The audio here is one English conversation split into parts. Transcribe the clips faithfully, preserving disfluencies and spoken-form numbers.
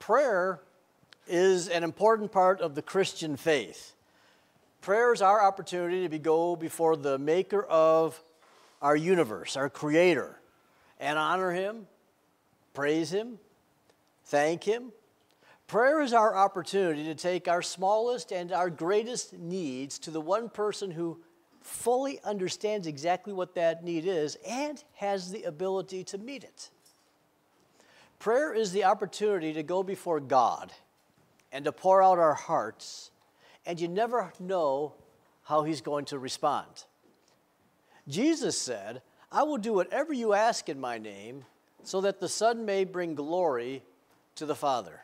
prayer is an important part of the Christian faith. Prayer is our opportunity to go before the maker of our universe, our creator, and honor him, praise him, thank him. Prayer is our opportunity to take our smallest and our greatest needs to the one person who fully understands exactly what that need is and has the ability to meet it. Prayer is the opportunity to go before God and to pour out our hearts, and you never know how he's going to respond. Jesus said, "I will do whatever you ask in my name so that the Son may bring glory to the Father."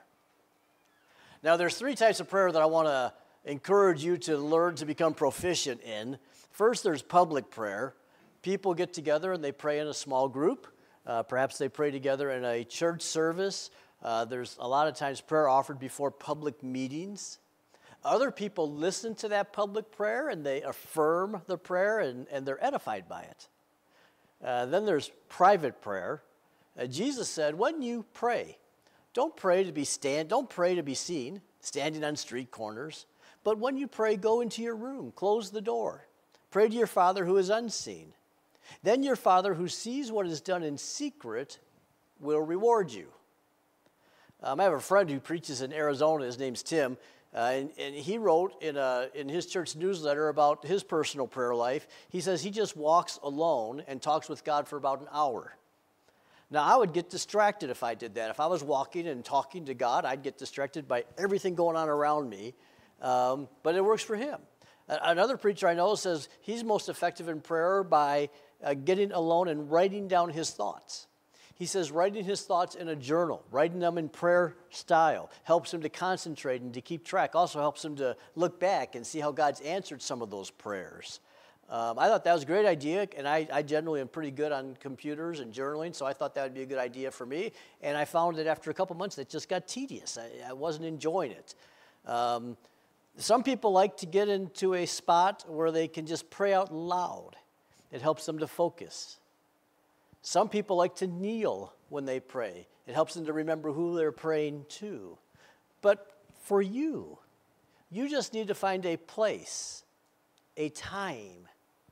Now, there's three types of prayer that I want to encourage you to learn to become proficient in. First, there's public prayer. People get together and they pray in a small group. Uh, perhaps they pray together in a church service. Uh, there's a lot of times prayer offered before public meetings. Other people listen to that public prayer and they affirm the prayer and, and they're edified by it. Uh, then there's private prayer. Uh, Jesus said, when you pray, don't pray to be stand, don't pray to be seen, standing on street corners. But when you pray, go into your room, close the door. Pray to your Father who is unseen. Then your Father who sees what is done in secret will reward you. Um, I have a friend who preaches in Arizona. His name's Tim. Uh, and, and he wrote in, a, in his church newsletter about his personal prayer life. He says he just walks alone and talks with God for about an hour. Now, I would get distracted if I did that. If I was walking and talking to God, I'd get distracted by everything going on around me. Um, but it works for him. Another preacher I know says he's most effective in prayer by uh, getting alone and writing down his thoughts. He says writing his thoughts in a journal, writing them in prayer style, helps him to concentrate and to keep track. Also helps him to look back and see how God's answered some of those prayers. Um, I thought that was a great idea, and I, I generally am pretty good on computers and journaling, so I thought that would be a good idea for me. And I found that after a couple months, it just got tedious. I, I wasn't enjoying it. Um, some people like to get into a spot where they can just pray out loud. It helps them to focus. Some people like to kneel when they pray. It helps them to remember who they're praying to. But for you, you just need to find a place, a time,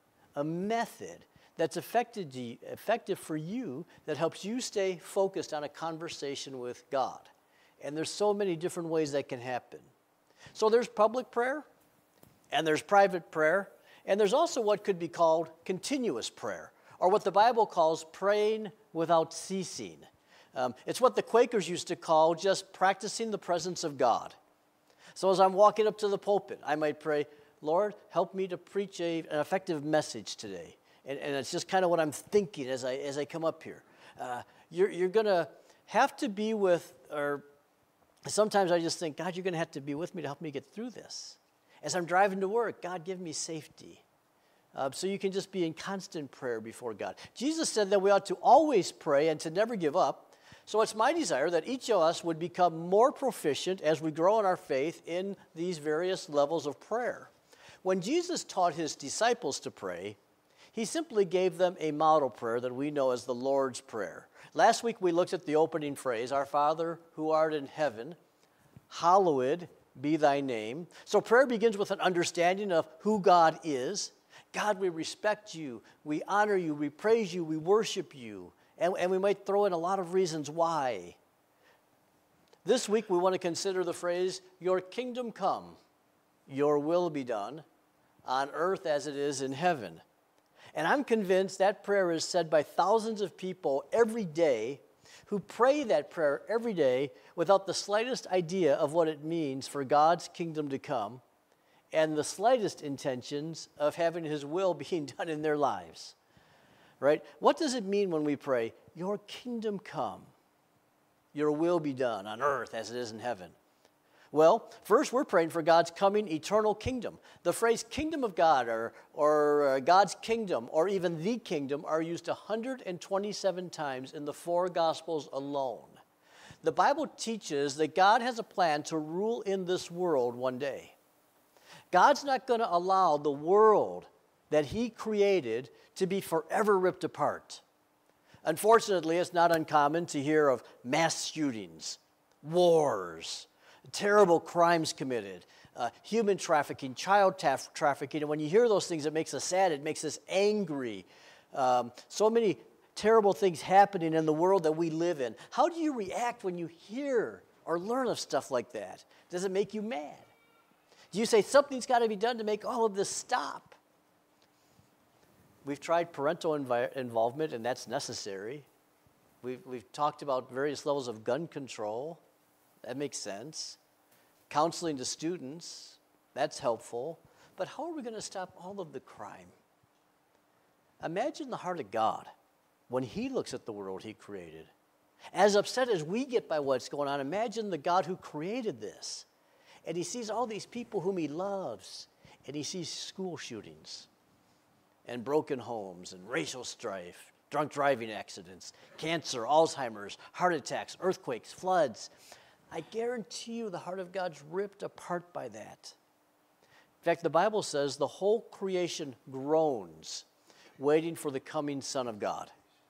a method that's effective, effective for you that helps you stay focused on a conversation with God. And there's so many different ways that can happen. So there's public prayer, and there's private prayer, and there's also what could be called continuous prayer, or what the Bible calls praying without ceasing. Um, it's what the Quakers used to call just practicing the presence of God. So as I'm walking up to the pulpit, I might pray, Lord, help me to preach a, an effective message today. And, and it's just kind of what I'm thinking as I, as I come up here. Uh, you're you're going to have to be with, or sometimes I just think, God, you're going to have to be with me to help me get through this. As I'm driving to work, God, give me safety. Uh, so you can just be in constant prayer before God. Jesus said that we ought to always pray and to never give up. So it's my desire that each of us would become more proficient as we grow in our faith in these various levels of prayer. When Jesus taught his disciples to pray, he simply gave them a model prayer that we know as the Lord's Prayer. Last week we looked at the opening phrase, Our Father who art in heaven, hallowed be thy name. So prayer begins with an understanding of who God is. God, we respect you, we honor you, we praise you, we worship you, and, and we might throw in a lot of reasons why. This week we want to consider the phrase, your kingdom come, your will be done, on earth as it is in heaven. And I'm convinced that prayer is said by thousands of people every day who pray that prayer every day without the slightest idea of what it means for God's kingdom to come and the slightest intentions of having his will being done in their lives, right? What does it mean when we pray, your kingdom come, your will be done on earth as it is in heaven? Well, first we're praying for God's coming eternal kingdom. The phrase kingdom of God or, or uh, God's kingdom or even the kingdom are used one hundred twenty-seven times in the four Gospels alone. The Bible teaches that God has a plan to rule in this world one day. God's not going to allow the world that he created to be forever ripped apart. Unfortunately, it's not uncommon to hear of mass shootings wars, terrible crimes committed, uh, human trafficking, child taf- trafficking. And when you hear those things, it makes us sad. It makes us angry. Um, so many terrible things happening in the world that we live in. How do you react when you hear or learn of stuff like that? Does it make you mad? Do you say something's got to be done to make all of this stop? We've tried parental invi- involvement, and that's necessary. We've, we've talked about various levels of gun control. That makes sense. Counseling to students, that's helpful. But how are we going to stop all of the crime? Imagine the heart of God when he looks at the world he created. As upset as we get by what's going on, imagine the God who created this. And he sees all these people whom he loves. And he sees school shootings and broken homes and racial strife, drunk driving accidents, cancer, Alzheimer's, heart attacks, earthquakes, floods. I guarantee you the heart of God's ripped apart by that. In fact, the Bible says the whole creation groans, waiting for the coming Son of God.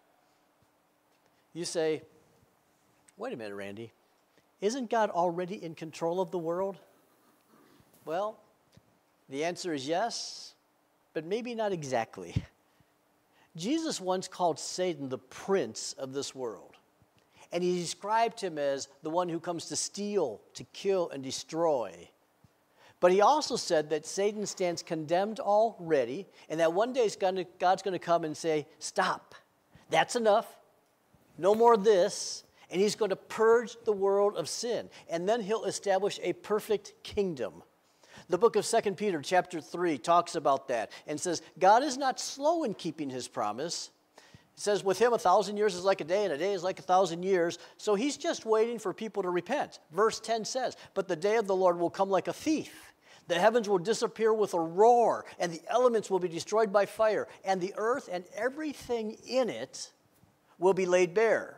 You say, wait a minute, Randy. Isn't God already in control of the world? Well, the answer is yes, but maybe not exactly. Jesus once called Satan the prince of this world. And he described him as the one who comes to steal, to kill, and destroy. But he also said that Satan stands condemned already, and that one day God's going to come and say, stop, that's enough, no more of this, and he's going to purge the world of sin. And then he'll establish a perfect kingdom. The book of Second Peter chapter three talks about that and says, God is not slow in keeping his promise. It says, with him a thousand years is like a day, and a day is like a thousand years. So he's just waiting for people to repent. Verse ten says, but the day of the Lord will come like a thief. The heavens will disappear with a roar, and the elements will be destroyed by fire, and the earth and everything in it will be laid bare.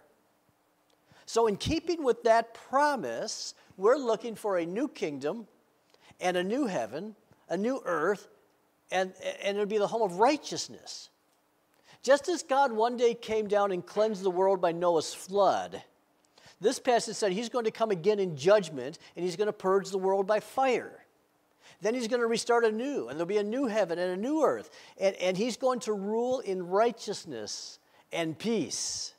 So in keeping with that promise, we're looking for a new kingdom and a new heaven, a new earth, and, and it'll be the home of righteousness. Just as God one day came down and cleansed the world by Noah's flood, this passage said he's going to come again in judgment, and he's going to purge the world by fire. Then he's going to restart anew, and there'll be a new heaven and a new earth, and, and he's going to rule in righteousness and peace.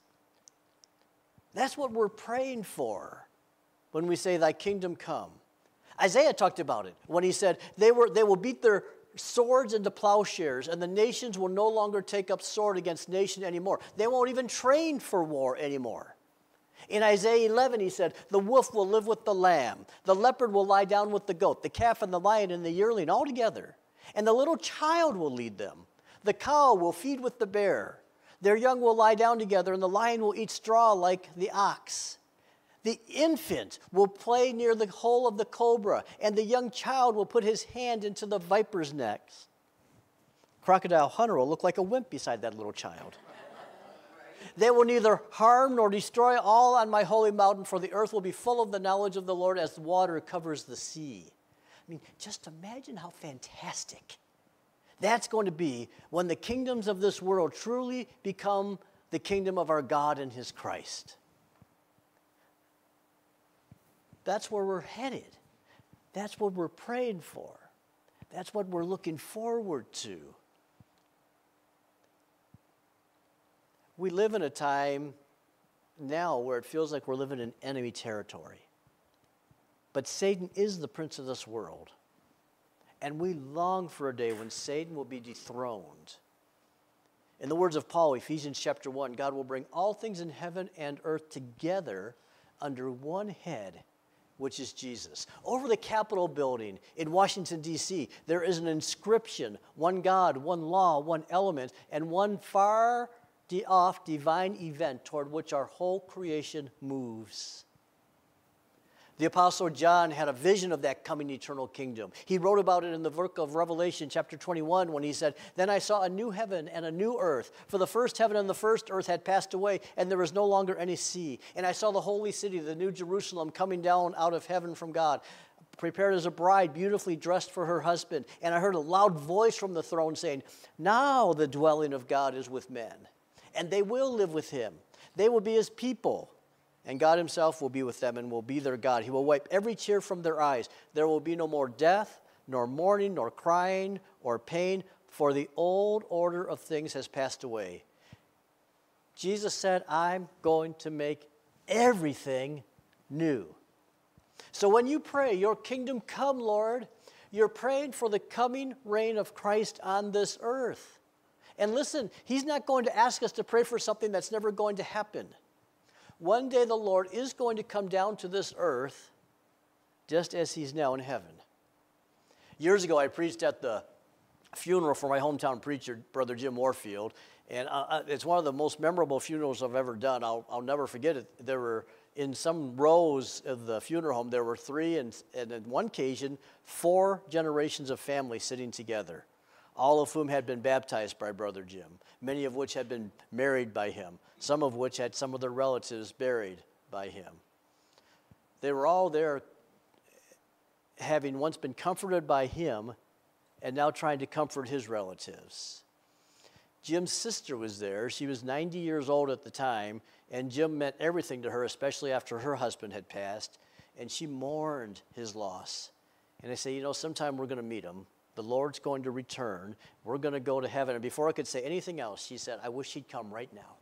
That's what we're praying for when we say, thy kingdom come. Isaiah talked about it when he said, they, were, they will beat their swords into plowshares, and the nations will no longer take up sword against nation anymore. They won't even train for war anymore. In Isaiah eleven, he said, the wolf will live with the lamb. The leopard will lie down with the goat, the calf and the lion and the yearling all together. And the little child will lead them. The cow will feed with the bear. Their young will lie down together, and the lion will eat straw like the ox. The infant will play near the hole of the cobra, and the young child will put his hand into the viper's neck. Crocodile Hunter will look like a wimp beside that little child. They will neither harm nor destroy all on my holy mountain, for the earth will be full of the knowledge of the Lord as the water covers the sea. I mean, just imagine how fantastic that's going to be when the kingdoms of this world truly become the kingdom of our God and his Christ. That's where we're headed. That's what we're praying for. That's what we're looking forward to. We live in a time now where it feels like we're living in enemy territory. But Satan is the prince of this world. And we long for a day when Satan will be dethroned. In the words of Paul, Ephesians chapter one, God will bring all things in heaven and earth together under one head, which is Jesus. Over the Capitol building in Washington, D C, there is an inscription, one God, one law, one element, and one far off divine event toward which our whole creation moves. The Apostle John had a vision of that coming eternal kingdom. He wrote about it in the book of Revelation, chapter twenty-one, when he said, then I saw a new heaven and a new earth, for the first heaven and the first earth had passed away, and there was no longer any sea. And I saw the holy city, the new Jerusalem, coming down out of heaven from God, prepared as a bride, beautifully dressed for her husband. And I heard a loud voice from the throne saying, now the dwelling of God is with men, and they will live with him. They will be his people, And God himself will be with them and will be their God. He will wipe every tear from their eyes. There will be no more death, nor mourning, nor crying, or pain, for the old order of things has passed away. Jesus said, I'm going to make everything new. So when you pray, your kingdom come, Lord, you're praying for the coming reign of Christ on this earth. And listen, he's not going to ask us to pray for something that's never going to happen. One day the Lord is going to come down to this earth just as he's now in heaven. Years ago, I preached at the funeral for my hometown preacher, Brother Jim Warfield, and uh, it's one of the most memorable funerals I've ever done. I'll, I'll never forget it. There were, in some rows of the funeral home, there were three, and, and on one occasion, four generations of family sitting together, all of whom had been baptized by Brother Jim, many of which had been married by him, some of which had some of their relatives buried by him. They were all there having once been comforted by him and now trying to comfort his relatives. Jim's sister was there. She was ninety years old at the time, and Jim meant everything to her, especially after her husband had passed, and she mourned his loss. And I say, you know, sometime we're going to meet him. The Lord's going to return. We're going to go to heaven. And before I could say anything else, she said, I wish he'd come right now.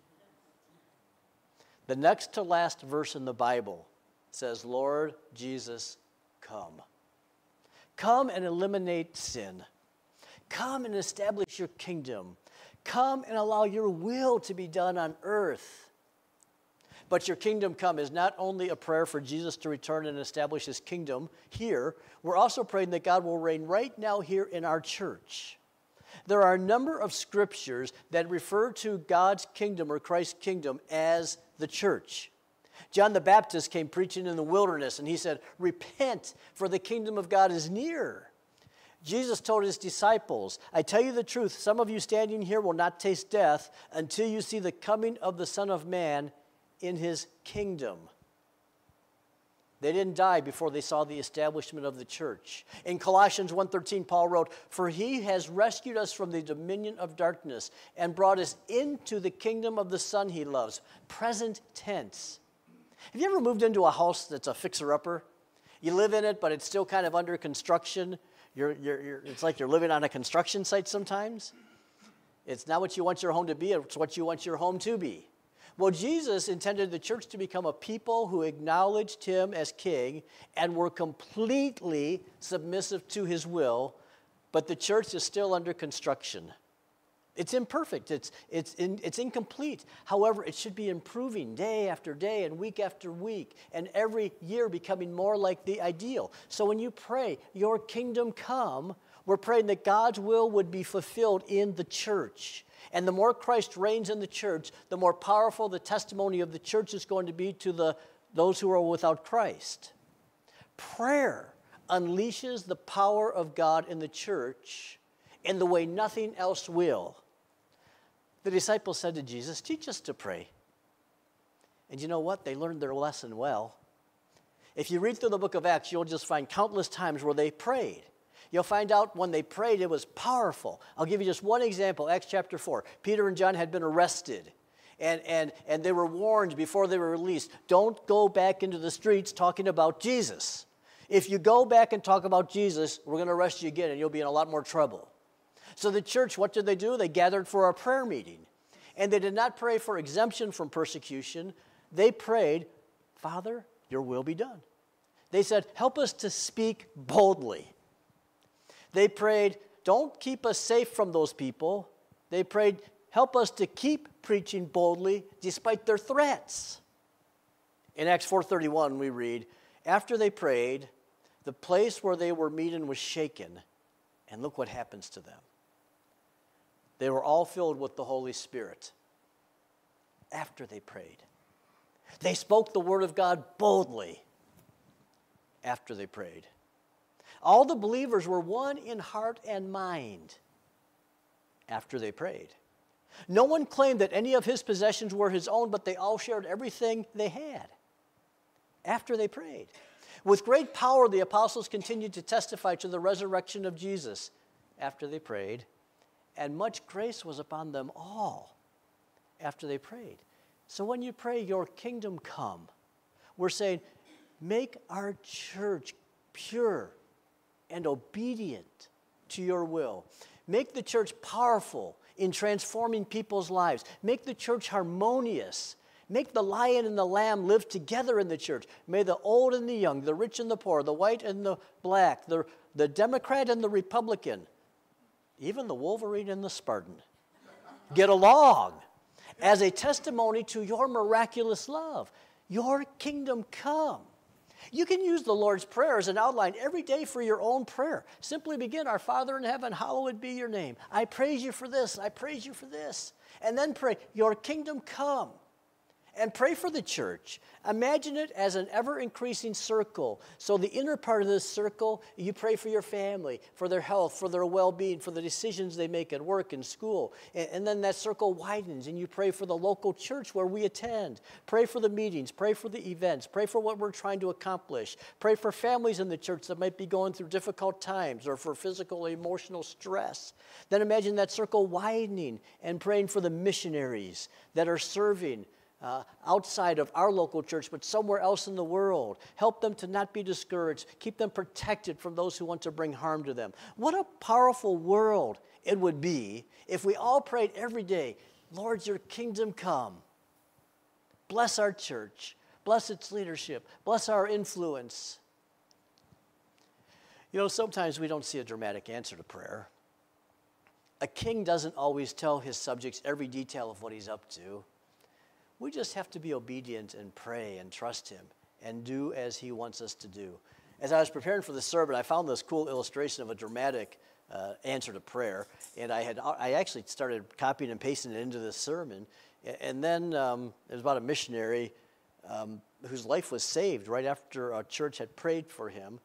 The next to last verse in the Bible says, Lord Jesus, come. Come and eliminate sin. Come and establish your kingdom. Come and allow your will to be done on earth. But your kingdom come is not only a prayer for Jesus to return and establish his kingdom here, we're also praying that God will reign right now here in our church. There are a number of scriptures that refer to God's kingdom or Christ's kingdom as the church. John the Baptist came preaching in the wilderness, and he said, repent, for the kingdom of God is near. Jesus told his disciples, I tell you the truth, some of you standing here will not taste death until you see the coming of the Son of Man in his kingdom. They didn't die before they saw the establishment of the church. In Colossians one thirteen, Paul wrote, for he has rescued us from the dominion of darkness and brought us into the kingdom of the Son he loves. Present tense. Have you ever moved into a house that's a fixer-upper? You live in it, but it's still kind of under construction. You're, you're, you're, it's like you're living on a construction site sometimes. It's not what you want your home to be, it's what you want your home to be. Well, Jesus intended the church to become a people who acknowledged him as king and were completely submissive to his will, but the church is still under construction. It's imperfect. It's, it's, in, it's incomplete. However, it should be improving day after day and week after week and every year becoming more like the ideal. So when you pray, your kingdom come, we're praying that God's will would be fulfilled in the church. And the more Christ reigns in the church, the more powerful the testimony of the church is going to be to the, those who are without Christ. Prayer unleashes the power of God in the church in the way nothing else will. The disciples said to Jesus, teach us to pray. And you know what? They learned their lesson well. If you read through the book of Acts, you'll just find countless times where they prayed. You'll find out when they prayed, it was powerful. I'll give you just one example, Acts chapter four. Peter and John had been arrested, and, and, and they were warned before they were released, don't go back into the streets talking about Jesus. If you go back and talk about Jesus, we're going to arrest you again, and you'll be in a lot more trouble. So the church, what did they do? They gathered for a prayer meeting, and they did not pray for exemption from persecution. They prayed, Father, your will be done. They said, help us to speak boldly. They prayed, don't keep us safe from those people. They prayed, help us to keep preaching boldly despite their threats. In Acts four thirty-one, we read, after they prayed, the place where they were meeting was shaken, and look what happens to them. They were all filled with the Holy Spirit after they prayed. They spoke the word of God boldly after they prayed. All the believers were one in heart and mind after they prayed. No one claimed that any of his possessions were his own, but they all shared everything they had after they prayed. With great power, the apostles continued to testify to the resurrection of Jesus after they prayed, and much grace was upon them all after they prayed. So when you pray, your kingdom come, we're saying, make our church pure and obedient to your will. Make the church powerful in transforming people's lives. Make the church harmonious. Make the lion and the lamb live together in the church. May the old and the young, the rich and the poor, the white and the black, the, the Democrat and the Republican, even the Wolverine and the Spartan, get along as a testimony to your miraculous love. Your kingdom come. You can use the Lord's Prayer as an outline every day for your own prayer. Simply begin, our Father in heaven, hallowed be your name. I praise you for this. I praise you for this. And then pray, your kingdom come. And pray for the church. Imagine it as an ever-increasing circle. So the inner part of this circle, you pray for your family, for their health, for their well-being, for the decisions they make at work and school. And, and then that circle widens, and you pray for the local church where we attend. Pray for the meetings. Pray for the events. Pray for what we're trying to accomplish. Pray for families in the church that might be going through difficult times or for physical or emotional stress. Then imagine that circle widening and praying for the missionaries that are serving Uh, outside of our local church, but somewhere else in the world. Help them to not be discouraged. Keep them protected from those who want to bring harm to them. What a powerful world it would be if we all prayed every day, Lord, your kingdom come. Bless our church. Bless its leadership. Bless our influence. You know, sometimes we don't see a dramatic answer to prayer. A king doesn't always tell his subjects every detail of what he's up to. We just have to be obedient and pray and trust him and do as he wants us to do. As I was preparing for the sermon, I found this cool illustration of a dramatic uh, answer to prayer, and I had I actually started copying and pasting it into this sermon. And then um, it was about a missionary um, whose life was saved right after a church had prayed for him.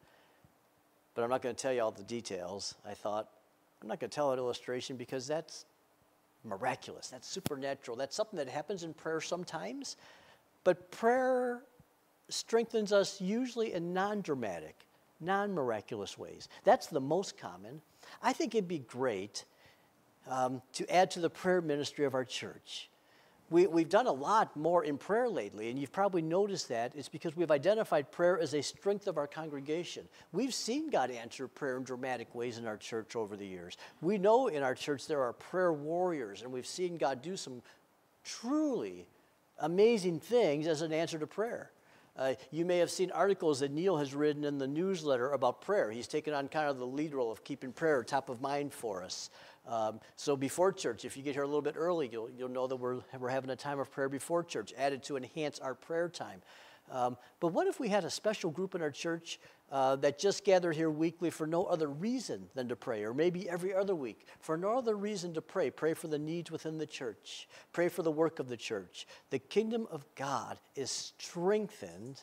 But I'm not going to tell you all the details. I thought, I'm not going to tell that illustration because that's miraculous. That's supernatural. That's something that happens in prayer sometimes. But prayer strengthens us usually in non-dramatic, non-miraculous ways. That's the most common. I think it'd be great um, to add to the prayer ministry of our church. We, we've done a lot more in prayer lately, and you've probably noticed that. It's because we've identified prayer as a strength of our congregation. We've seen God answer prayer in dramatic ways in our church over the years. We know in our church there are prayer warriors, and we've seen God do some truly amazing things as an answer to prayer. Uh, you may have seen articles that Neil has written in the newsletter about prayer. He's taken on kind of the lead role of keeping prayer top of mind for us. Um, so before church, if you get here a little bit early, you'll, you'll know that we're, we're having a time of prayer before church, added to enhance our prayer time. Um, but what if we had a special group in our church uh, that just gathered here weekly for no other reason than to pray, or maybe every other week for no other reason to pray? Pray for the needs within the church. Pray for the work of the church. The kingdom of God is strengthened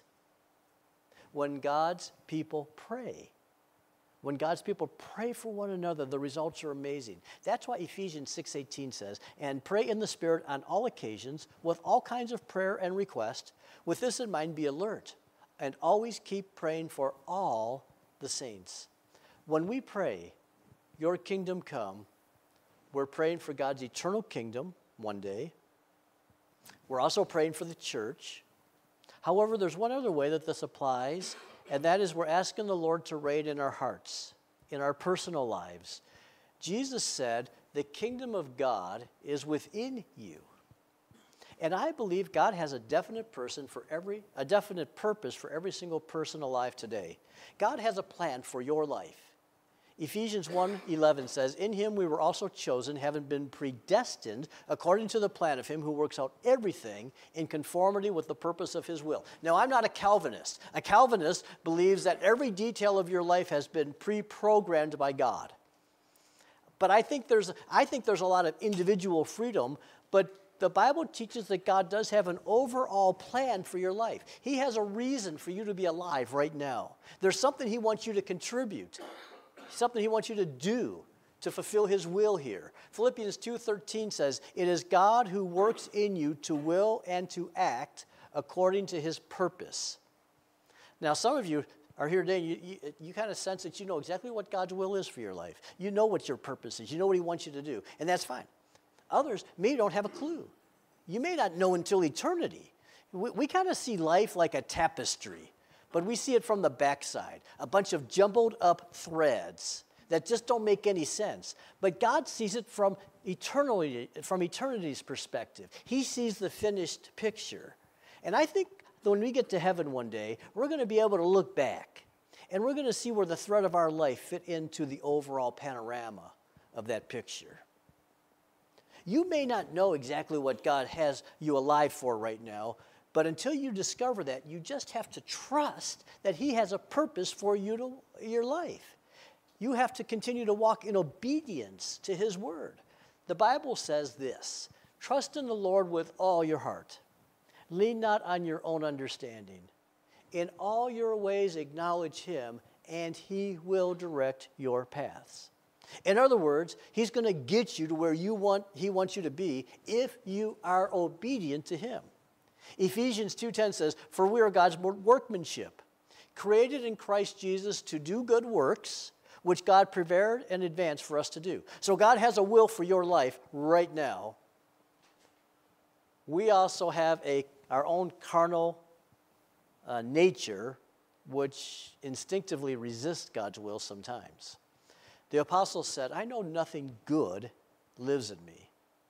when God's people pray. When God's people pray for one another, the results are amazing. That's why Ephesians six eighteen says, and pray in the Spirit on all occasions with all kinds of prayer and request. With this in mind, be alert and always keep praying for all the saints. When we pray, your kingdom come, we're praying for God's eternal kingdom one day. We're also praying for the church. However, there's one other way that this applies, and that is we're asking the Lord to reign in our hearts, in our personal lives. Jesus said, the kingdom of God is within you. And I believe God has a definite person for every, a definite purpose for every single person alive today. God has a plan for your life. Ephesians one eleven says, in him we were also chosen, having been predestined according to the plan of him who works out everything in conformity with the purpose of his will. Now, I'm not a Calvinist. A Calvinist believes that every detail of your life has been pre-programmed by God. But I think there's, I think there's a lot of individual freedom, but the Bible teaches that God does have an overall plan for your life. He has a reason for you to be alive right now. There's something he wants you to contribute. Something he wants you to do to fulfill his will here. Philippians two thirteen says, it is God who works in you to will and to act according to his purpose. Now, some of you are here today, and you, you, you kind of sense that you know exactly what God's will is for your life. You know what your purpose is. You know what he wants you to do, and that's fine. Others maybe don't have a clue. You may not know until eternity. We, we kind of see life like a tapestry, but we see it from the backside, a bunch of jumbled up threads that just don't make any sense. But God sees it from eternity, from eternity's perspective. He sees the finished picture. And I think that when we get to heaven one day, we're going to be able to look back, and we're going to see where the thread of our life fit into the overall panorama of that picture. You may not know exactly what God has you alive for right now, but until you discover that, you just have to trust that He has a purpose for you to, your life. You have to continue to walk in obedience to His word. The Bible says this: trust in the Lord with all your heart. Lean not on your own understanding. In all your ways acknowledge Him, and He will direct your paths. In other words, He's going to get you to where you want, He wants you to be if you are obedient to Him. Ephesians two ten says, "For we are God's workmanship, created in Christ Jesus to do good works, which God prepared in advance for us to do." So God has a will for your life right now. We also have a, our own carnal uh, nature, which instinctively resists God's will sometimes. The apostle said, "I know nothing good lives in me."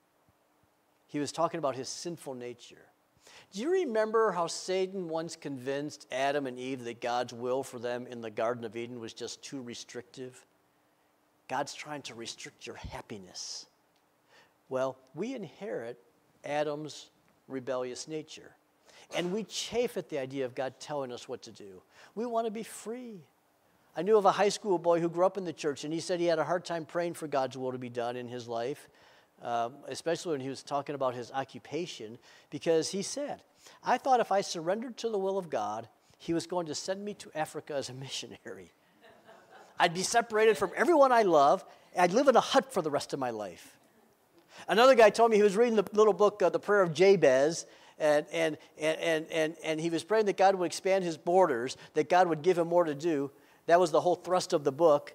He was talking about his sinful nature. Do you remember how Satan once convinced Adam and Eve that God's will for them in the Garden of Eden was just too restrictive? God's trying to restrict your happiness. Well, we inherit Adam's rebellious nature, and we chafe at the idea of God telling us what to do. We want to be free. I knew of a high school boy who grew up in the church, and he said he had a hard time praying for God's will to be done in his life. Um, especially when he was talking about his occupation, because he said, "I thought if I surrendered to the will of God, He was going to send me to Africa as a missionary. I'd be separated from everyone I love, and I'd live in a hut for the rest of my life." Another guy told me he was reading the little book, uh, The Prayer of Jabez, and, and, and, and, and, and he was praying that God would expand his borders, that God would give him more to do. That was the whole thrust of the book.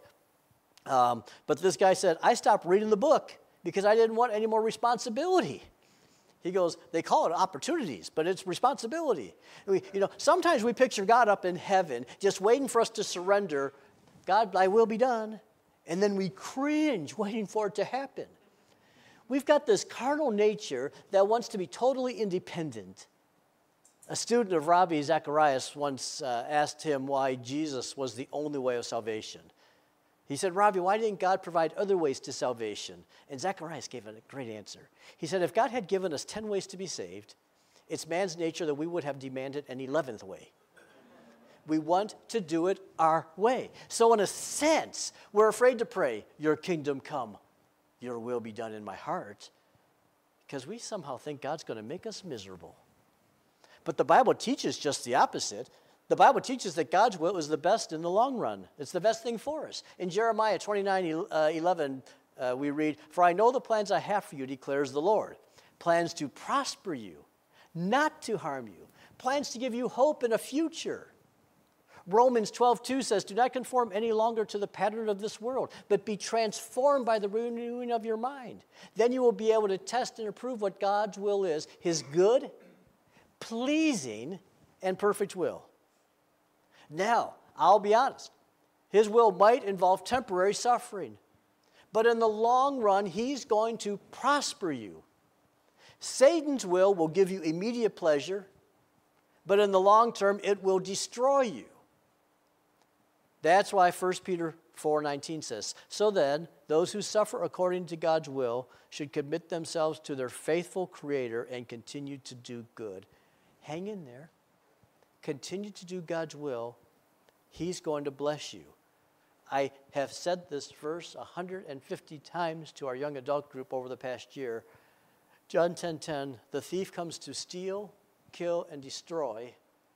Um, but this guy said, "I stopped reading the book because I didn't want any more responsibility." He goes, "They call it opportunities, but it's responsibility." We, you know, sometimes we picture God up in heaven just waiting for us to surrender. "God, thy will be done." And then we cringe waiting for it to happen. We've got this carnal nature that wants to be totally independent. A student of Ravi Zacharias once uh, asked him why Jesus was the only way of salvation. He said, "Ravi, why didn't God provide other ways to salvation?" And Zacharias gave a great answer. He said, "If God had given us ten ways to be saved, it's man's nature that we would have demanded an eleventh way. We want to do it our way. So in a sense, we're afraid to pray, 'Your kingdom come, your will be done in my heart,' because we somehow think God's going to make us miserable. But the Bible teaches just the opposite. The Bible teaches that God's will is the best in the long run. It's the best thing for us. In Jeremiah twenty-nine eleven, uh, we read, "For I know the plans I have for you, declares the Lord. Plans to prosper you, not to harm you. Plans to give you hope and a future." Romans twelve two says, "Do not conform any longer to the pattern of this world, but be transformed by the renewing of your mind. Then you will be able to test and approve what God's will is, His good, pleasing, and perfect will." Now, I'll be honest, His will might involve temporary suffering, but in the long run, He's going to prosper you. Satan's will will give you immediate pleasure, but in the long term, it will destroy you. That's why First Peter four nineteen says, "So then, those who suffer according to God's will should commit themselves to their faithful Creator and continue to do good." Hang in there. Continue to do God's will. He's going to bless you. I have said this verse one hundred fifty times to our young adult group over the past year. John ten ten, "The thief comes to steal, kill, and destroy,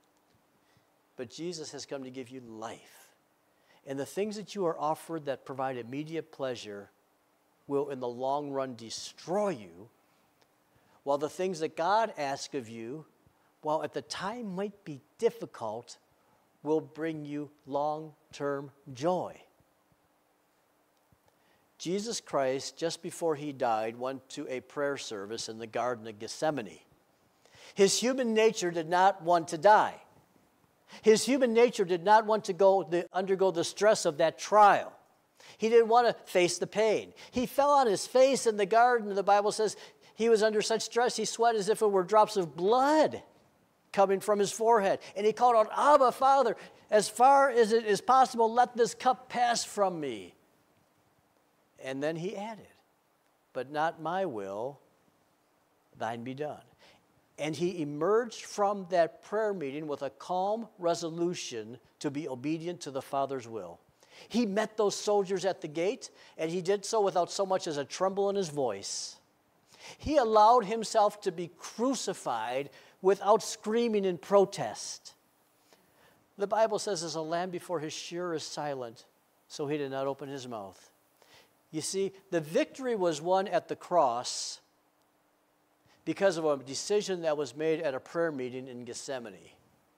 but Jesus has come to give you life. And the things that you are offered that provide immediate pleasure will in the long run destroy you, while the things that God asks of you, while at the time might be difficult, will bring you long-term joy." Jesus Christ, just before he died, went to a prayer service in the Garden of Gethsemane. His human nature did not want to die. His human nature did not want to go the, undergo the stress of that trial. He didn't want to face the pain. He fell on his face in the garden. The Bible says he was under such stress, he sweat as if it were drops of blood coming from his forehead. And he called out, Abba, Father, as far as it is possible, let this cup pass from me. And then he added, but not my will, thine be done. And he emerged from that prayer meeting with a calm resolution to be obedient to the Father's will. He met those soldiers at the gate, and he did so without so much as a tremble in his voice. He allowed himself to be crucified without screaming in protest. The Bible says, as a lamb before his shearer is silent, so he did not open his mouth. You see, the victory was won at the cross because of a decision that was made at a prayer meeting in Gethsemane.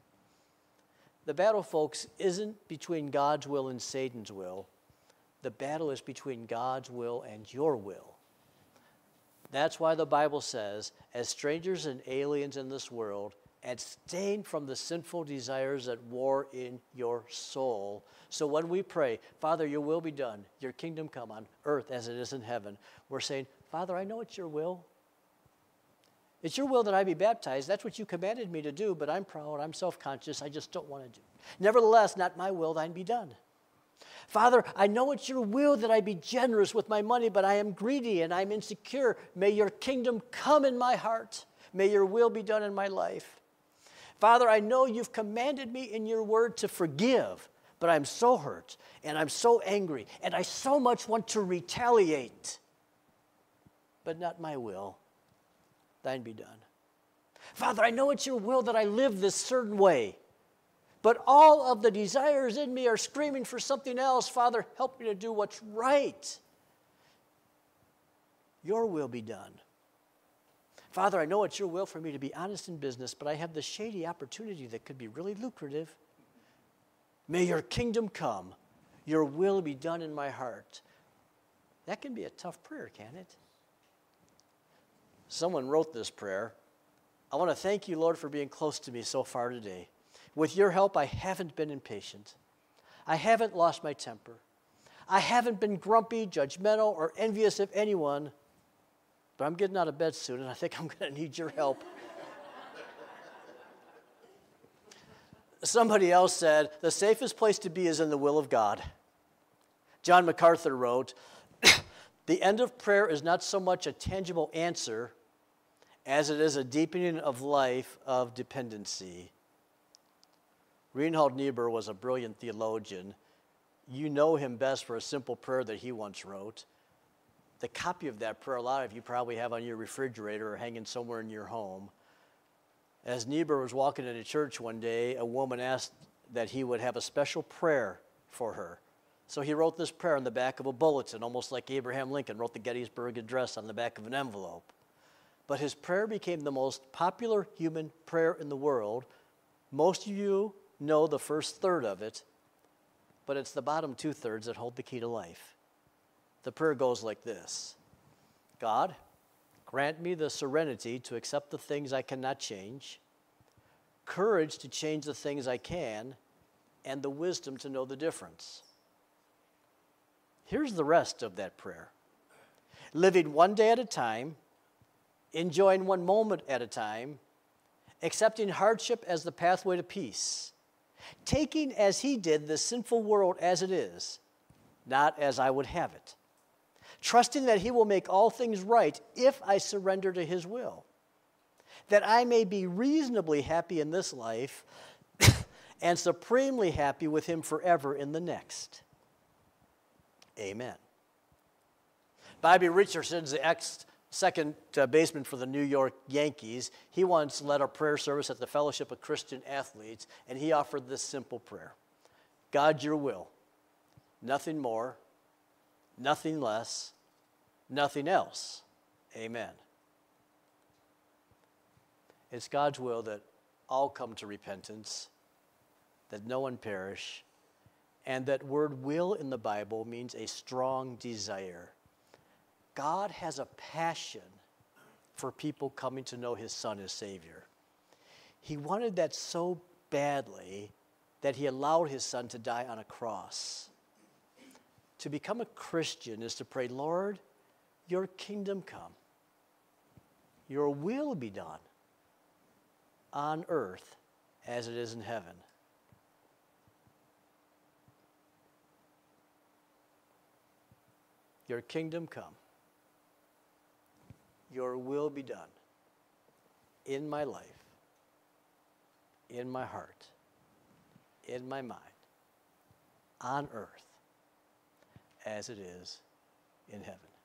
The battle, folks, isn't between God's will and Satan's will. The battle is between God's will and your will. That's why the Bible says, as strangers and aliens in this world, abstain from the sinful desires at war in your soul. So when we pray, Father, your will be done, your kingdom come on earth as it is in heaven, we're saying, Father, I know it's your will. It's your will that I be baptized. That's what you commanded me to do, but I'm proud, I'm self-conscious, I just don't want to do it. Nevertheless, not my will, thine be done. Father, I know it's your will that I be generous with my money, but I am greedy and I'm insecure. May your kingdom come in my heart. May your will be done in my life. Father, I know you've commanded me in your word to forgive, but I'm so hurt and I'm so angry and I so much want to retaliate. But not my will, thine be done. Father, I know it's your will that I live this certain way, but all of the desires in me are screaming for something else. Father, help me to do what's right. Your will be done. Father, I know it's your will for me to be honest in business, but I have this shady opportunity that could be really lucrative. May your kingdom come. Your will be done in my heart. That can be a tough prayer, can't it? Someone wrote this prayer. I want to thank you, Lord, for being close to me so far today. With your help, I haven't been impatient. I haven't lost my temper. I haven't been grumpy, judgmental, or envious of anyone. But I'm getting out of bed soon, and I think I'm going to need your help. Somebody else said, the safest place to be is in the will of God. John MacArthur wrote, the end of prayer is not so much a tangible answer as it is a deepening of life of dependency. Reinhold Niebuhr was a brilliant theologian. You know him best for a simple prayer that he once wrote. The copy of that prayer, a lot of you probably have on your refrigerator or hanging somewhere in your home. As Niebuhr was walking into church one day, a woman asked that he would have a special prayer for her. So he wrote this prayer on the back of a bulletin, almost like Abraham Lincoln wrote the Gettysburg Address on the back of an envelope. But his prayer became the most popular human prayer in the world. Most of you know the first third of it, but it's the bottom two-thirds that hold the key to life. The prayer goes like this. God, grant me the serenity to accept the things I cannot change, courage to change the things I can, and the wisdom to know the difference. Here's the rest of that prayer. Living one day at a time, enjoying one moment at a time, accepting hardship as the pathway to peace, taking as he did the sinful world as it is, not as I would have it, trusting that he will make all things right if I surrender to his will, that I may be reasonably happy in this life and supremely happy with him forever in the next. Amen. Bobby Richardson's the ex-second uh, baseman for the New York Yankees. He once led a prayer service at the Fellowship of Christian Athletes, and he offered this simple prayer. God, your will, nothing more, nothing less, nothing else. Amen. It's God's will that all come to repentance, that no one perish, And that word will in the Bible means a strong desire. God has a passion for people coming to know his Son as Savior. He wanted that so badly that he allowed his Son to die on a cross. To become a Christian is to pray, Lord, your kingdom come. Your will be done on earth as it is in heaven. Your kingdom come. Your will be done in my life, in my heart, in my mind, on earth as it is in heaven.